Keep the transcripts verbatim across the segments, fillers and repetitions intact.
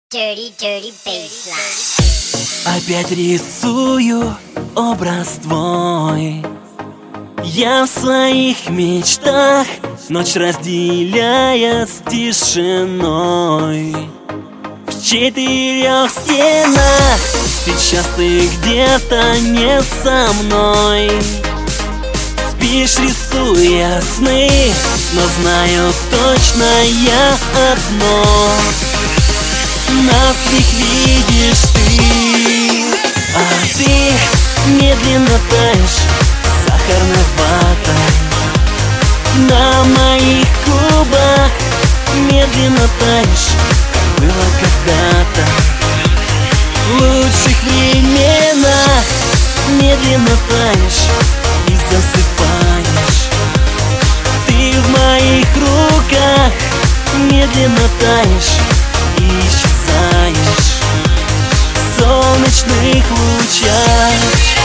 Dirty, dirty bassline. Опять рисую образ твой. Я в своих мечтах, ночь разделяя с тишиной. В четырех стенах сейчас ты где-то не со мной. Спишь, рисуя сны, но знаю точно я одно: нас их видишь ты, а ты медленно таешь сахарной ватой. На моих губах медленно таешь, как было когда-то. В лучших временах медленно таешь и засыпаешь. Ты в моих руках медленно таешь и исчезаешь в солнечных лучах.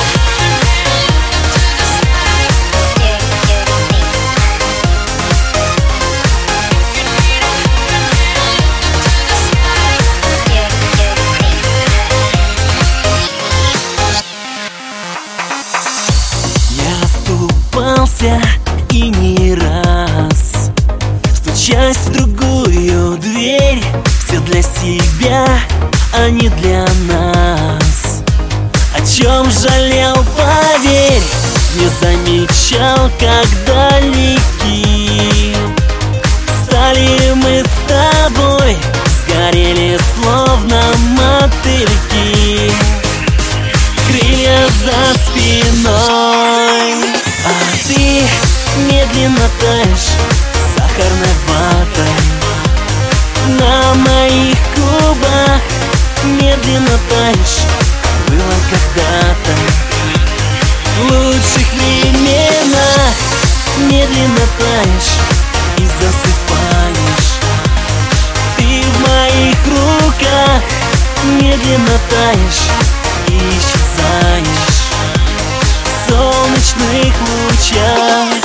Я оступался и не раз, стучась в другую дверь. Все для себя, а не для нас. О чем жалел, поверь, не замечал, как далеки стали мы с тобой, сгорели словно мотыльки. Крылья за спиной, а ты медленно таешь сахарной ватой. На моих губах медленно таешь, как было когда-то. В лучших временах медленно таешь и засыпаешь. Ты в моих руках медленно таешь и исчезаешь в солнечных лучах.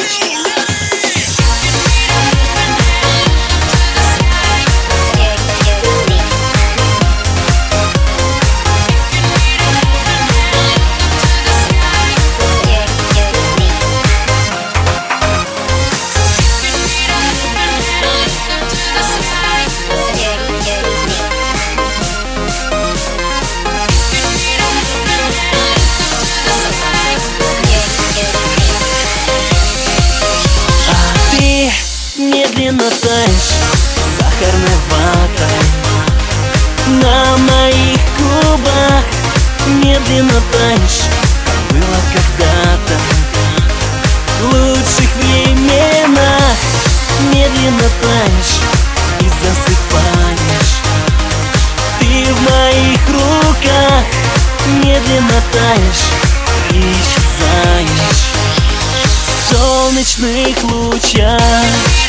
Медленно таешь сахарной ватой. На моих губах медленно таешь, как было когда-то. В лучших временах медленно таешь и засыпаешь. Ты в моих руках медленно таешь и исчезаешь в солнечных лучах.